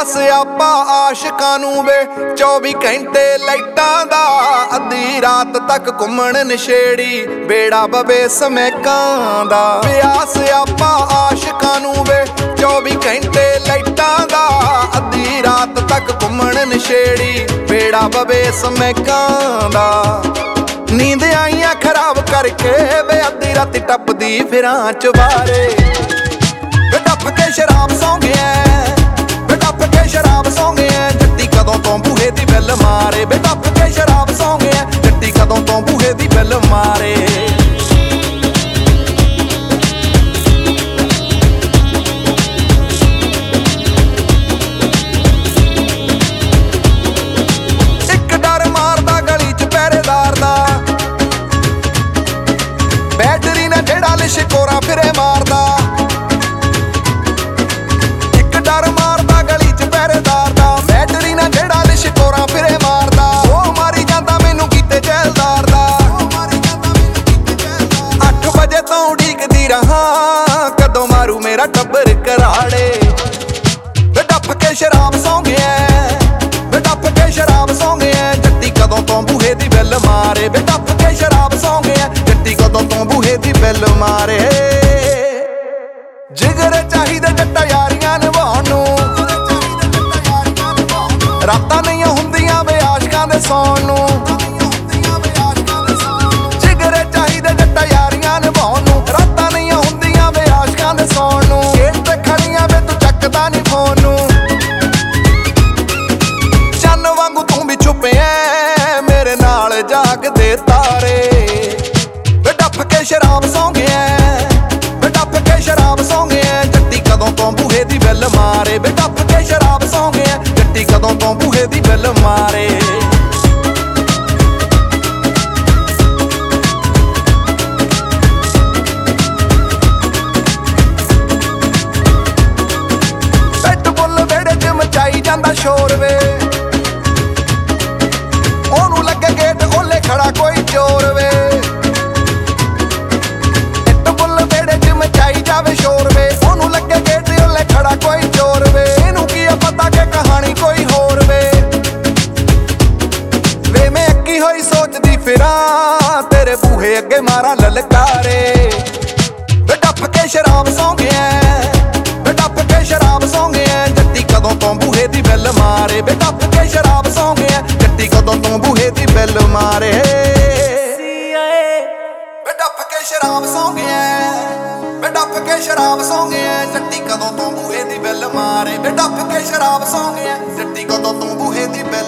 ਪਿਆਸ ਆਪਾ ਆਸ਼ਿਕਾਂ ਨੂੰ ਵੇ 24 ਘੰਟੇ ਲਾਈਟਾਂ ਦਾ। ਅੱਧੀ ਰਾਤ ਤੱਕ ਘੁੰਮਣ ਨਸ਼ੇੜੀ ਬੇੜਾ ਬਵੇ ਸਮੈਕਾਂ ਦਾ। ਪਿਆਸ ਆਪਾ ਆਸ਼ਿਕਾਂ ਨੂੰ ਵੇ 24 ਘੰਟੇ ਲਾਈਟਾਂ ਦਾ। ਅੱਧੀ ਰਾਤ ਤੱਕ ਘੁੰਮਣ ਨਸ਼ੇੜੀ ਬੇੜਾ ਬਵੇ ਸਮੈਕਾਂ ਦਾ। ਨੀਂਦ ਆਈਆਂ ਖਰਾਬ ਕਰਕੇ ਵੇ ਅੱਧੀ ਰਾਤੀ ਟੱਪਦੀ ਫਿਰਾਂ ਚਵਾਰੇ। ਵੇ ਟੱਪ ਕੇ ਸ਼ਰਾਬ ਸੌਂ ਗਿਆ, ਵੇ ਟੱਪ ਕੇ ਸ਼ਰਾਬ ਸੌਂ ਗਿਆ। ਜੱਟੀ ਕਦੋਂ ਤੋਂ ਬੂਹੇ ਦੀ ਬੈਲ ਮਾਰੇ। ਵੇ ਟੱਪ ਕੇ ਸ਼ਰਾਬ ਸੌਂ ਗਿਆ, ਜੱਟੀ ਕਦੋਂ ਤੋਂ ਬੂਹੇ ਦੀ ਬੈਲ ਮਾਰੇ। ਇੱਕ ਡਰ ਮਾਰਦਾ ਗਲੀ ਚ ਪਹਿਰੇਦਾਰ ਦਾ, ਬੈਟਰੀ ਨੇ ਜਿਹੜਾ ਲਿਸ਼ਕੋਰਾ ਫਿਰੇ ਮਾਰਦਾ। ਇੱਕ ਡਰ ਮਾਰਦਾ ਗਲੀ ਚ ਪਹਿਰੇਦਾਰ ਦਾ, ਬੈਟਰੀ ਨੇ ਜਿਹੜਾ ਲਿਸ਼ਕੋਰਾ ਫਿਰੇ ਮਾਰਦਾ। ਉਹ ਮਾਰੀ ਜਾਂਦਾ ਮੈਨੂੰ ਕੀਤੇ ਜੈਲਦਾਰ ਦਾ। 8 ਵਜੇ ਤੋਂ ਉਡੀਕਦੀ ਰਹਾ ਕਦੋਂ ਮਾਰੂ ਮੇਰਾ ਟੱਬਰ ਕਰਾੜੇ। ਵੇ ਟੱਪ ਕੇ ਸ਼ਰਾਬ ਸੌਂ ਗਿਆ, ਵੇ ਟੱਪ ਕੇ ਸ਼ਰਾਬ ਸੌਂ ਗਿਆ। ਜੱਟੀ ਕਦੋਂ ਤੋਂ ਬੂਹੇ ਦੀ ਬੈਲ ਮਾਰੇ। ਵੇ ਟੱਪ ਕੇ ਸ਼ਰਾਬ ਸੌਂ ਗਿਆ, ਜੱਟੀ ਕਦੋਂ ਤੋਂ ਬੂਹੇ ਦੀ ਬੈਲ ਮਾਰੇ। ਜਿਗਰ ਚਾਹੀਦੇ ਜੱਟਾ ਯਾਰੀਆਂ ਨਿਭਾਉਣ ਨੂੰ, ਰਾਤਾਂ ਨਹੀਂ ਹੁੰਦੀਆਂ ਵੇ ਆਸ਼ਕਾਂ ਦੇ ਸੌਣ ਨੂੰ। ਜਿਗਰ ਚਾਹੀਦੇ ਜੱਟਾ ਯਾਰੀਆਂ ਨਿਭਾਉਣ ਨੂੰ, ਰਾਤਾਂ ਨਹੀਂ ਹੁੰਦੀਆਂ ਵੇ ਆਸ਼ਕਾਂ ਦੇ ਸੌਣ ਨੂੰ। ਗੇਟ ਤੇ ਖੜੀਆਂ ਵੇ ਤੂੰ ਚੱਕਦਾ ਨੀ ਫੋਨ ਨੂੰ। ਚੰਨ ਵਾਂਗੂ ਤੂੰ ਵੀ ਛੁਪਿਆ ਮੇਰੇ ਨਾਲ ਜਾਗਦੇ ਤਾਰੇ। ਵੇ ਟੱਪ ਕੇ ਸ਼ਰਾਬ ਸੌਂ ਗਿਆ, ਵੇ ਟੱਪ ਕੇ ਸ਼ਰਾਬ ਸੌਂ ਗਿਆ। ਜੱਟੀ ਕਦੋਂ ਤੋਂ ਬੂਹੇ ਦੀ ਬੈਲ ਮਾਰੇ। ਵੇ ਟੱਪ ਕੇ ਸ਼ਰਾਬ ਸੌਂ ਗਿਆ, ਜੱਟੀ ਕਦੋਂ ਤੋਂ ਬੂਹੇ ਦੀ ਬੈਲ ਮਾਰੇ। ਬੈਟ ਬੁੱਲ ਵਿਹੜੇ ਚ ਮਚਾਈ ਜਾਂਦਾ ਸ਼ੋਰ ਵੇ, ਉਹਨੂੰ ਲੱਗੇ ਗੇਟ ਓਲੇ ਖੜਾ ਕੋਈ ਚੋਰ ਵੇ। ਇੱਟ ਬੁੱਲ ਵਿਹੜੇ ਚ ਮਚਾਈ ਜਾਵੇ ਸ਼ੋਰ ਵੇ, ਉਹਨੂੰ ਲੱਗੇ ਗੇਟ ਓਲੇ ਖੜਾ ਕੋਈ ਚੋਰ ਵੇ। ਇਹਨੂੰ ਕੀ ਆ ਪਤਾ ਕਿ ਕਹਾਣੀ ਕੋਈ ਹੋਰ ਵੇ। ਵੇ ਮੈਂ ਅੱਕੀ ਹੋਈ ਸੋਚਦੀ ਫਿਰਾਂ ਤੇਰੇ ਬੂਹੇ ਅੱਗੇ ਮਾਰਾਂ ਲਲਕਾਰੇ। ਵੇ ਟੱਪ ਕੇ ਸ਼ਰਾਬ ਸੌਂ ਗਿਆ, ਵੇ ਟੱਪ ਕੇ ਸ਼ਰਾਬ ਸੌਂ ਗਿਆ। ਜੱਟੀ ਕਦੋਂ ਤੋਂ ਬੂਹੇ ਦੀ ਬੈਲ ਮਾਰੇ। ਵੇ ਟੱਪ ਕੇ ਸ਼ਰਾਬ ਸੌਂ ਗਿਆ, ਜੱਟੀ ਕਦੋਂ ਤੋਂ ਬੂਹੇ ਦੀ ਬੈਲ ਮਾਰੇ। ਵੇ ਟੱਪ ਕੇ ਸ਼ਰਾਬ ਸੌਂ ਗਿਆ, ਵੇ ਟੱਪ ਕੇ ਸ਼ਰਾਬ ਸੌਂ ਗਿਆ। ਜੱਟੀ ਕਦੋਂ ਤੋਂ ਬੂਹੇ ਦੀ ਬੈਲ ਮਾਰੇ। ਵੇ ਟੱਪ ਕੇ ਸ਼ਰਾਬ ਸੌਂ ਗਿਆ, ਜੱਟੀ ਕਦੋਂ ਤੋਂ ਬੂਹੇ ਦੀ ਬੈਲ